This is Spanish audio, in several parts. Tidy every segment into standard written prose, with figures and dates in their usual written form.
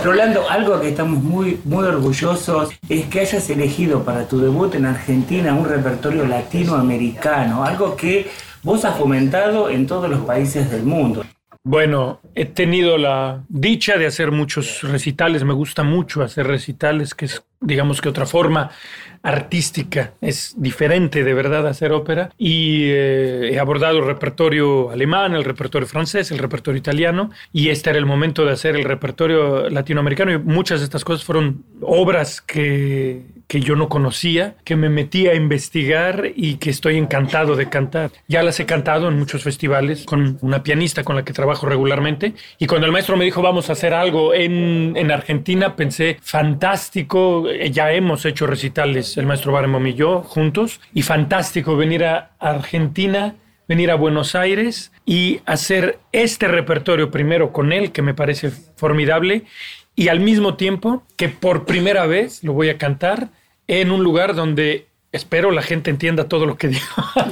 Rolando, algo que estamos muy, muy orgullosos es que hayas elegido para tu debut en Argentina un repertorio latinoamericano, algo que vos has fomentado en todos los países del mundo. Bueno, he tenido la dicha de hacer muchos recitales, me gusta mucho hacer recitales, que es, digamos que otra forma artística, es diferente de verdad hacer ópera, y he abordado el repertorio alemán, el repertorio francés, el repertorio italiano, y este era el momento de hacer el repertorio latinoamericano, y muchas de estas cosas fueron obras que yo no conocía, que me metí a investigar y que estoy encantado de cantar. Ya las he cantado en muchos festivales con una pianista con la que trabajo regularmente, y cuando el maestro me dijo vamos a hacer algo en Argentina, pensé fantástico, ya hemos hecho recitales el maestro Barenboim y yo juntos, y fantástico venir a Argentina, venir a Buenos Aires y hacer este repertorio primero con él, que me parece formidable, y al mismo tiempo que por primera vez lo voy a cantar en un lugar donde espero la gente entienda todo lo que digo.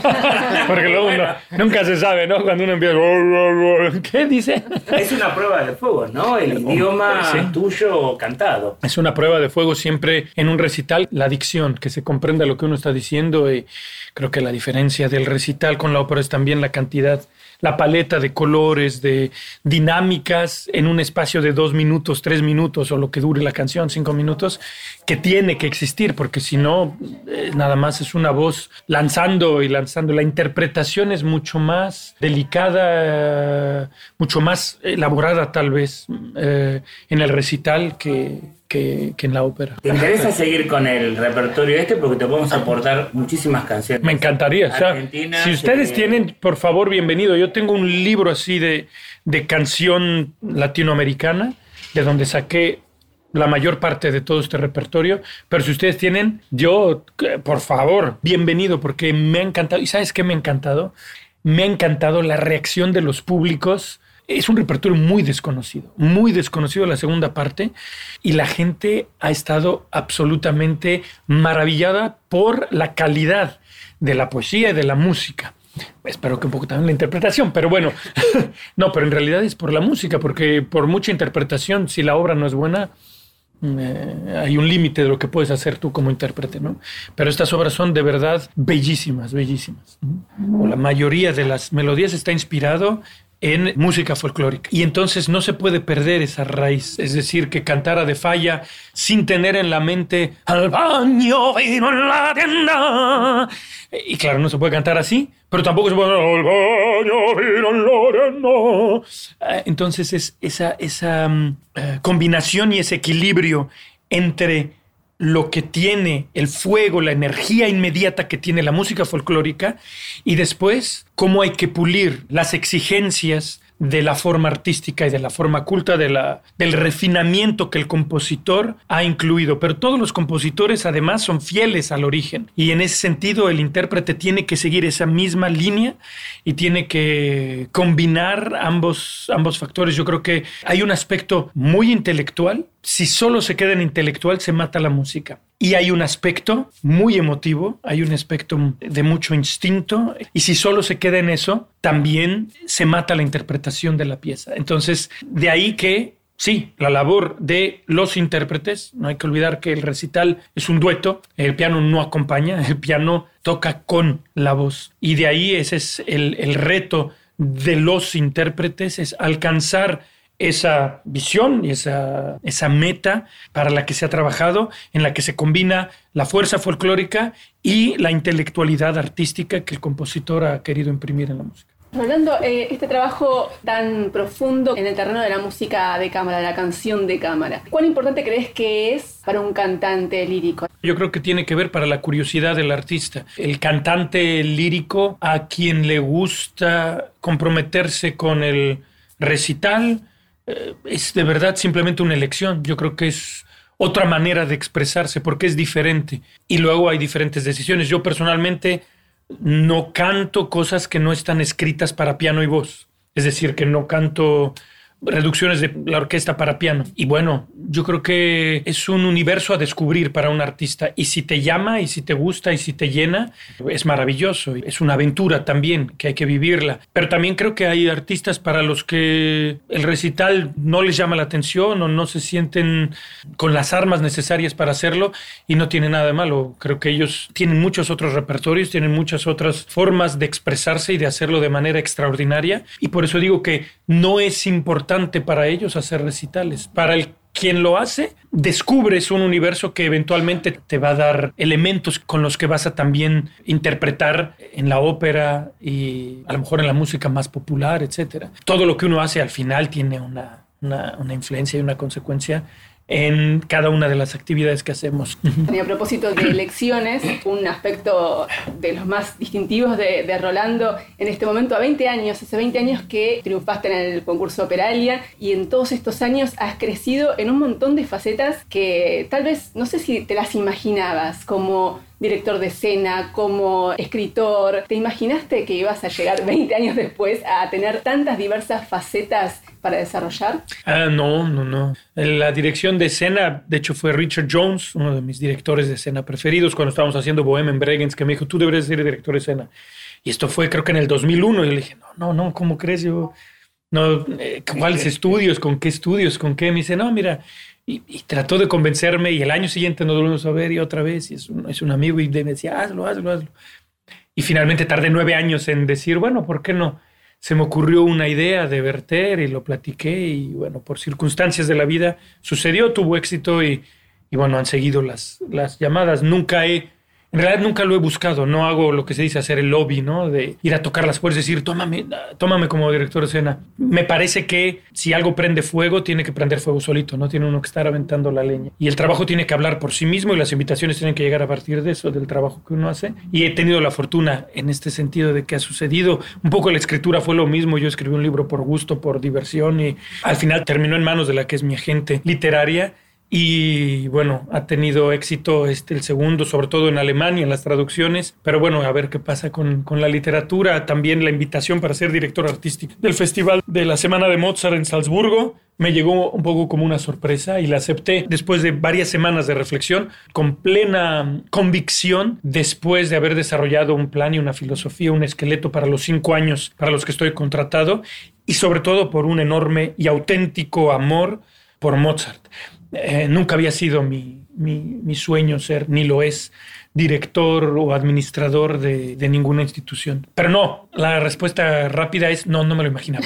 Porque luego nunca se sabe, ¿no? Cuando uno empieza... ¿Qué dice? Es una prueba de fuego, ¿no? El idioma tuyo cantado. Es una prueba de fuego siempre en un recital. La dicción, que se comprenda lo que uno está diciendo. Y creo que la diferencia del recital con la ópera es también la cantidad, la paleta de colores, de dinámicas en un espacio de 2 minutos, 3 minutos o lo que dure la canción, 5 minutos, que tiene que existir, porque si no, nada más es una voz lanzando y lanzando. La interpretación es mucho más delicada, mucho más elaborada tal vez en el recital que en la ópera. ¿Te interesa seguir con el repertorio porque te podemos aportar muchísimas canciones? Me encantaría. O sea, si ustedes tienen, por favor, bienvenido. Yo tengo un libro así de canción latinoamericana, de donde saqué la mayor parte de todo este repertorio, pero si ustedes tienen, yo, por favor, bienvenido, porque me ha encantado. ¿Y sabes qué me ha encantado? Me ha encantado la reacción de los públicos. Es un repertorio muy desconocido la segunda parte, y la gente ha estado absolutamente maravillada por la calidad de la poesía y de la música. Espero que un poco también la interpretación, pero bueno, no, pero en realidad es por la música, porque por mucha interpretación, si la obra no es buena, hay un límite de lo que puedes hacer tú como intérprete, ¿no? Pero estas obras son de verdad bellísimas, bellísimas. O la mayoría de las melodías está inspirado en música folclórica. Y entonces no se puede perder esa raíz. Es decir, que cantara de Falla sin tener en la mente al baño vino en la tienda. Y claro, no se puede cantar así, pero tampoco se puede al baño vino en la tienda. Entonces es esa combinación y ese equilibrio entre lo que tiene el fuego, la energía inmediata que tiene la música folclórica, y después cómo hay que pulir las exigencias de la forma artística y de la forma culta, del refinamiento que el compositor ha incluido. Pero todos los compositores además son fieles al origen, y en ese sentido el intérprete tiene que seguir esa misma línea y tiene que combinar ambos factores. Yo creo que hay un aspecto muy intelectual. Si solo se queda en intelectual, se mata la música. Y hay un aspecto muy emotivo, hay un aspecto de mucho instinto, y si solo se queda en eso, también se mata la interpretación de la pieza. Entonces, de ahí que, sí, la labor de los intérpretes, no hay que olvidar que el recital es un dueto, el piano no acompaña, el piano toca con la voz. Y de ahí ese es el reto de los intérpretes, es alcanzar esa visión y esa meta para la que se ha trabajado, en la que se combina la fuerza folclórica y la intelectualidad artística que el compositor ha querido imprimir en la música. Rolando, este trabajo tan profundo en el terreno de la música de cámara, la canción de cámara, ¿cuán importante crees que es para un cantante lírico? Yo creo que tiene que ver para la curiosidad del artista. El cantante lírico, a quien le gusta comprometerse con el recital, es de verdad simplemente una elección. Yo creo que es otra manera de expresarse porque es diferente, y luego hay diferentes decisiones. Yo personalmente no canto cosas que no están escritas para piano y voz, es decir, que no canto reducciones de la orquesta para piano. Y bueno, yo creo que es un universo a descubrir para un artista. Y si te llama, y si te gusta, y si te llena, es maravilloso. Es una aventura también que hay que vivirla. Pero también creo que hay artistas para los que el recital no les llama la atención o no se sienten con las armas necesarias para hacerlo, y no tiene nada de malo. Creo que ellos tienen muchos otros repertorios, tienen muchas otras formas de expresarse y de hacerlo de manera extraordinaria. Y por eso digo que no es importante para ellos hacer recitales. Para quien lo hace, descubres un universo que eventualmente te va a dar elementos con los que vas a también interpretar en la ópera y a lo mejor en la música más popular, etc. Todo lo que uno hace al final tiene una influencia y una consecuencia en cada una de las actividades que hacemos. Y a propósito de elecciones, un aspecto de los más distintivos de Rolando en este momento, hace 20 años que triunfaste en el concurso Operalia, y en todos estos años has crecido en un montón de facetas que tal vez, no sé si te las imaginabas, como director de escena, como escritor. ¿Te imaginaste que ibas a llegar 20 años después a tener tantas diversas facetas para desarrollar? No. La dirección de escena, de hecho, fue Richard Jones, uno de mis directores de escena preferidos, cuando estábamos haciendo Bohemian Bregenz, que me dijo, tú deberías ser director de escena. Y esto fue, creo que en el 2001. Y yo le dije, no, ¿cómo crees? Yo, no, ¿cuáles estudios? ¿Con qué estudios? ¿Con qué? Me dice, no, mira... Y trató de convencerme, y el año siguiente nos volvimos a ver y otra vez, y es un amigo, y me decía, hazlo. Y finalmente tardé 9 años en decir, bueno, ¿por qué no? Se me ocurrió una idea de Werther y lo platiqué, y bueno, por circunstancias de la vida sucedió, tuvo éxito, y bueno, han seguido las llamadas. En realidad nunca lo he buscado, no hago lo que se dice hacer el lobby, ¿no? De ir a tocar las puertas y decir, tómame como director de escena. Me parece que si algo prende fuego, tiene que prender fuego solito, no tiene uno que estar aventando la leña. Y el trabajo tiene que hablar por sí mismo, y las invitaciones tienen que llegar a partir de eso, del trabajo que uno hace. Y he tenido la fortuna en este sentido de que ha sucedido. Un poco la escritura fue lo mismo. Yo escribí un libro por gusto, por diversión, y al final terminó en manos de la que es mi agente literaria. Y bueno, ha tenido éxito el segundo, sobre todo en Alemania, en las traducciones. Pero bueno, a ver qué pasa con la literatura. También la invitación para ser director artístico del Festival de la Semana de Mozart en Salzburgo me llegó un poco como una sorpresa, y la acepté después de varias semanas de reflexión, con plena convicción, después de haber desarrollado un plan y una filosofía, un esqueleto para los 5 años para los que estoy contratado, y sobre todo por un enorme y auténtico amor por Mozart. Nunca había sido mi sueño ser, ni lo es, director o administrador de ninguna institución. Pero no, la respuesta rápida es no me lo imaginaba.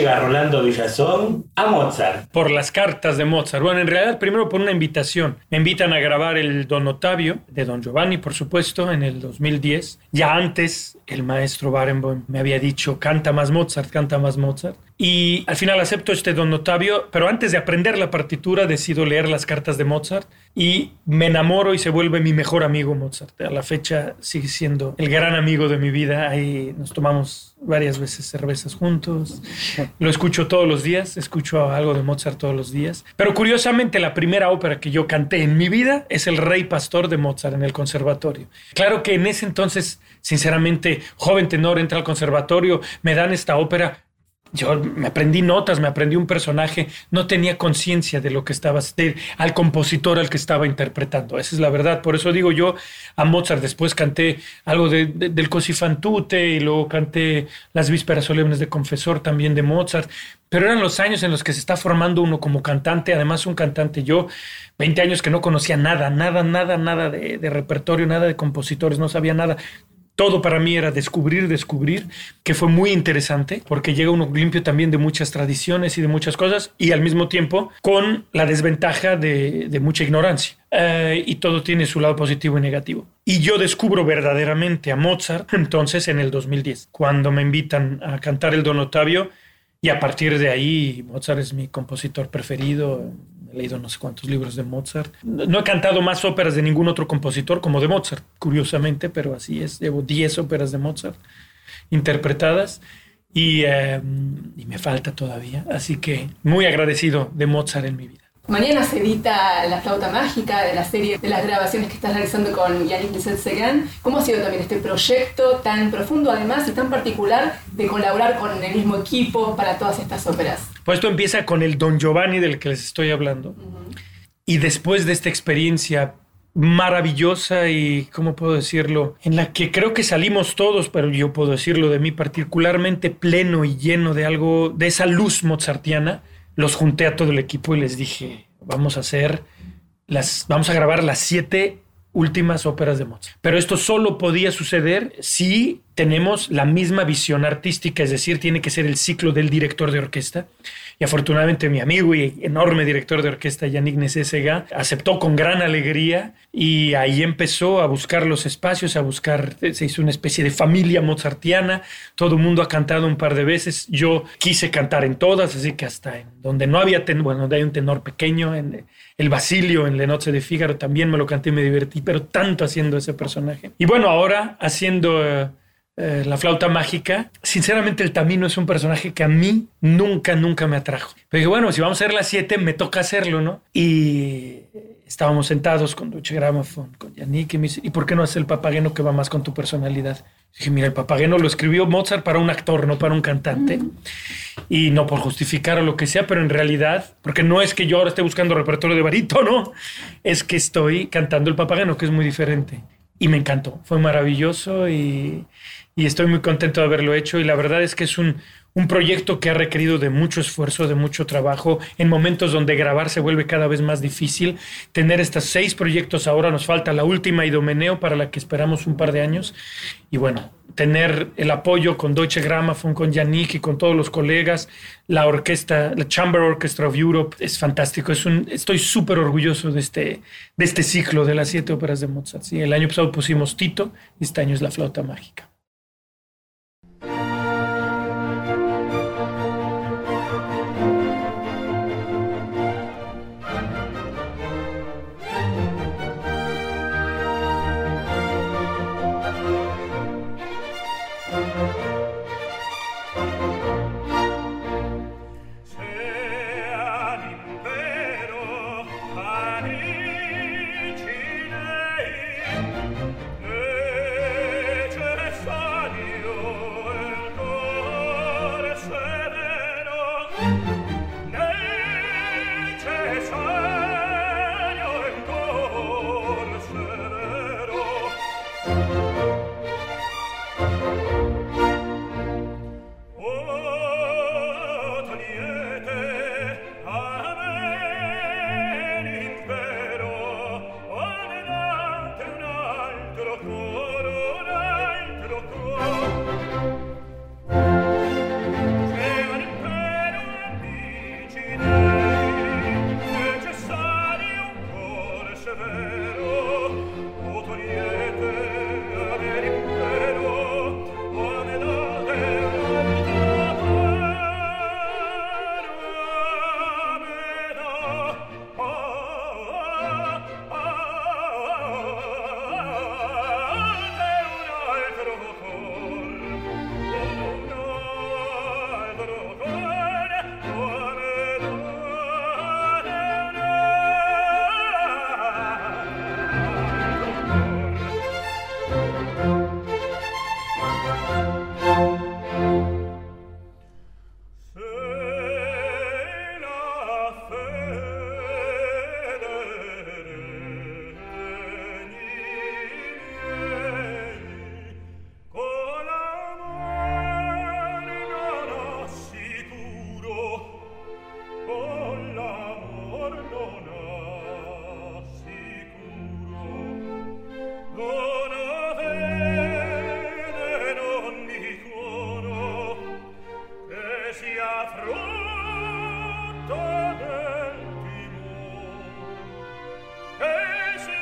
llega Rolando Villazón a Mozart? Por las cartas de Mozart. Bueno, en realidad primero por una invitación. Me invitan a grabar el Don Ottavio, de Don Giovanni, por supuesto, en el 2010. Ya antes, el maestro Barenboim me había dicho, canta más Mozart, canta más Mozart. Y al final acepto este Don Ottavio, pero antes de aprender la partitura decido leer las cartas de Mozart y me enamoro y se vuelve mi mejor amigo Mozart. A la fecha sigue siendo el gran amigo de mi vida. Ahí nos tomamos varias veces cervezas juntos. Lo escucho todos los días, escucho algo de Mozart todos los días. Pero curiosamente la primera ópera que yo canté en mi vida es El Rey Pastor de Mozart en el conservatorio. Claro que en ese entonces, sinceramente, joven tenor, entra al conservatorio, me dan esta ópera. Yo me aprendí notas, me aprendí un personaje, no tenía conciencia de lo que estaba, al compositor al que estaba interpretando. Esa es la verdad. Por eso digo yo a Mozart, después canté algo del Così fan tutte y luego canté Las Vísperas Solemnes de Confesor también de Mozart. Pero eran los años en los que se está formando uno como cantante, además un cantante. Yo, 20 años que no conocía nada de repertorio, nada de compositores, no sabía nada. Todo para mí era descubrir, que fue muy interesante porque llega uno limpio también de muchas tradiciones y de muchas cosas y al mismo tiempo con la desventaja de mucha ignorancia. Y todo tiene su lado positivo y negativo. Y yo descubro verdaderamente a Mozart entonces en el 2010, cuando me invitan a cantar el Don Ottavio y a partir de ahí Mozart es mi compositor preferido. He leído no sé cuántos libros de Mozart. No he cantado más óperas de ningún otro compositor como de Mozart, curiosamente, pero así es. Llevo 10 óperas de Mozart interpretadas y me falta todavía. Así que muy agradecido de Mozart en mi vida. Mañana se edita La Flauta Mágica, de la serie de las grabaciones que estás realizando con Yannick Nézet-Séguin. ¿Cómo ha sido también este proyecto tan profundo además y tan particular de colaborar con el mismo equipo para todas estas óperas? Pues esto empieza con el Don Giovanni del que les estoy hablando. Uh-huh. Y después de esta experiencia maravillosa y, ¿cómo puedo decirlo? En la que creo que salimos todos, pero yo puedo decirlo de mí particularmente pleno y lleno de algo, de esa luz mozartiana, los junté a todo el equipo y les dije, vamos a grabar las 7 últimas óperas de Mozart. Pero esto solo podía suceder si tenemos la misma visión artística, es decir, tiene que ser el ciclo del director de orquesta. Y afortunadamente mi amigo y enorme director de orquesta, Yannick Nézet-Séguin, aceptó con gran alegría y ahí empezó a buscar los espacios, se hizo una especie de familia mozartiana. Todo el mundo ha cantado un par de veces. Yo quise cantar en todas, así que hasta en donde no había donde hay un tenor pequeño, en el Basilio, en Le Nozze de Figaro, también me lo canté y me divertí, pero tanto haciendo ese personaje. Y bueno, ahora haciendo La Flauta Mágica, sinceramente el Tamino es un personaje que a mí nunca me atrajo. Pero dije, bueno, si vamos a hacer las 7, me toca hacerlo, ¿no? Y estábamos sentados con Deutsche Grammophon, con Yannick, y me dice, ¿y por qué no haces el Papageno que va más con tu personalidad? Dije, mira, el Papageno lo escribió Mozart para un actor, no para un cantante. Y no por justificar o lo que sea, pero en realidad, porque no es que yo ahora esté buscando repertorio de barítono, es que estoy cantando el Papageno, que es muy diferente. Y me encantó, fue maravilloso y estoy muy contento de haberlo hecho. Y la verdad es que es un proyecto que ha requerido de mucho esfuerzo, de mucho trabajo, en momentos donde grabar se vuelve cada vez más difícil. Tener estos 6 proyectos ahora, nos falta la última Idomeneo, para la que esperamos un par de años. Y bueno, tener el apoyo con Deutsche Grammophon, con Yannick y con todos los colegas, la orquesta, la Chamber Orchestra of Europe, es fantástico. Estoy súper orgulloso de este ciclo de las 7 óperas de Mozart. Sí, el año pasado pusimos Tito y este año es La Flauta Mágica.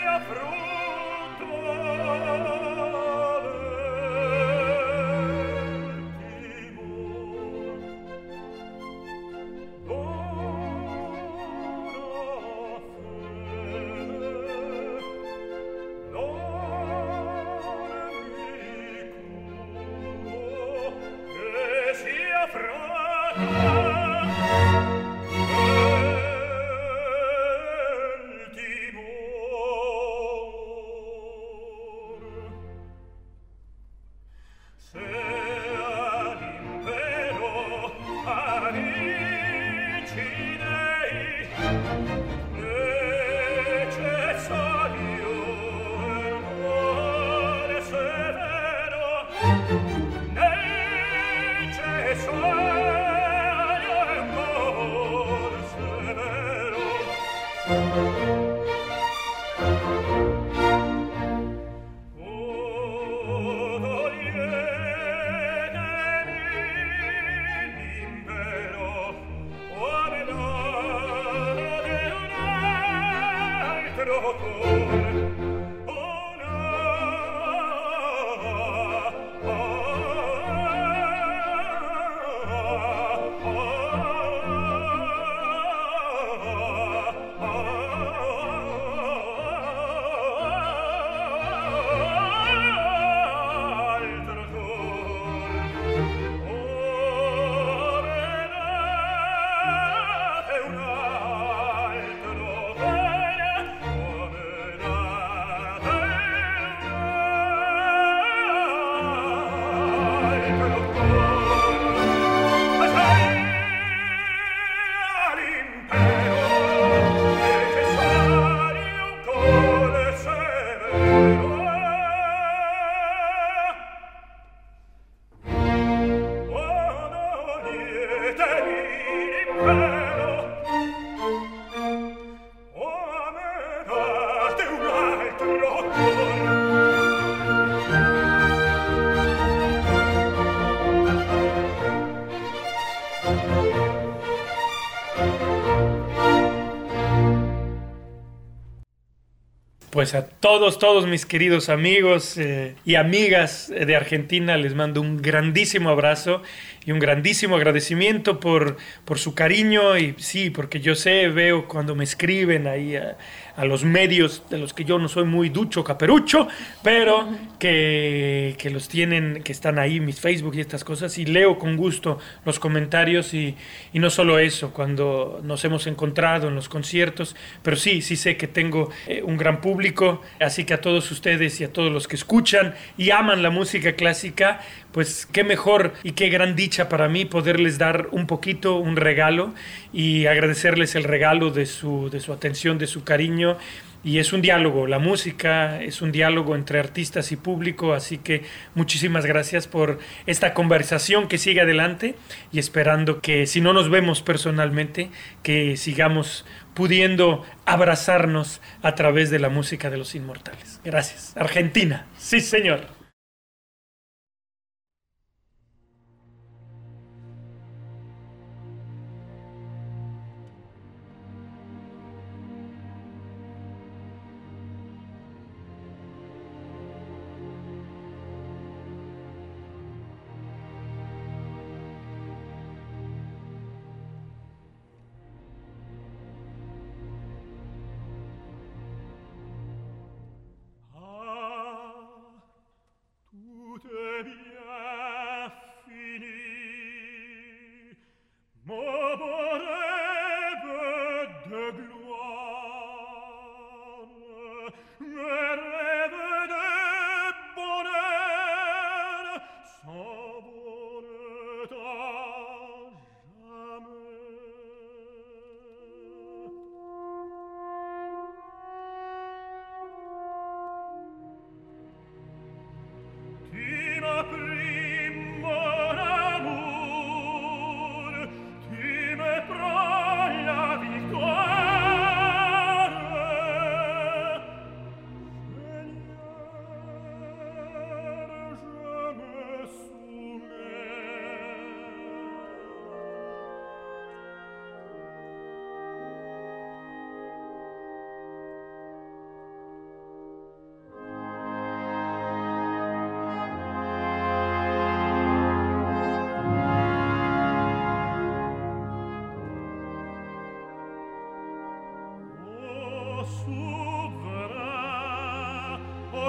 Pues a todos mis queridos amigos y amigas de Argentina les mando un grandísimo abrazo y un grandísimo agradecimiento por su cariño. Y sí, porque yo veo cuando me escriben ahí a los medios de los que yo no soy muy ducho caperucho, pero que los tienen, que están ahí, mis Facebook y estas cosas, y leo con gusto los comentarios y no solo eso, cuando nos hemos encontrado en los conciertos, pero sí sé que tengo un gran público, así que a todos ustedes y a todos los que escuchan y aman la música clásica, pues qué mejor y qué gran dicha para mí poderles dar un poquito, un regalo, y agradecerles el regalo de su atención, de su cariño. Y es un diálogo, la música es un diálogo entre artistas y público, así que muchísimas gracias por esta conversación que sigue adelante, y esperando que, si no nos vemos personalmente, que sigamos pudiendo abrazarnos a través de la música de los inmortales. Gracias. Argentina, sí señor.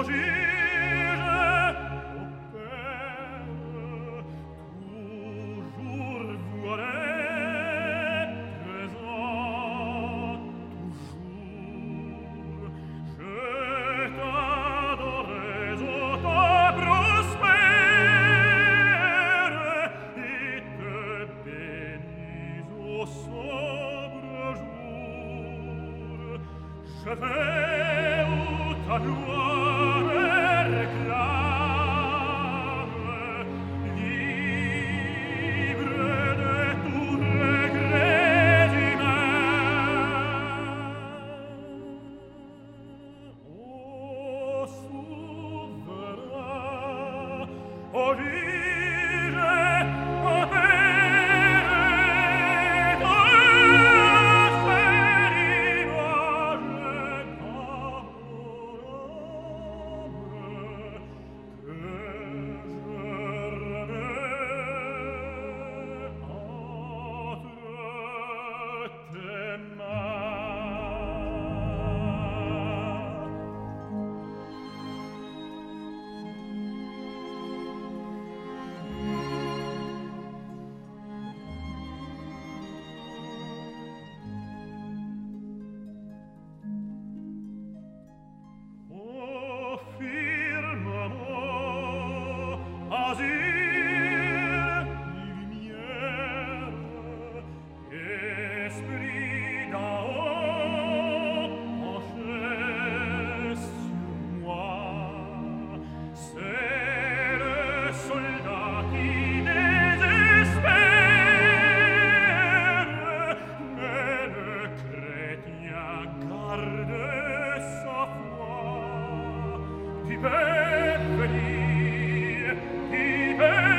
Venir,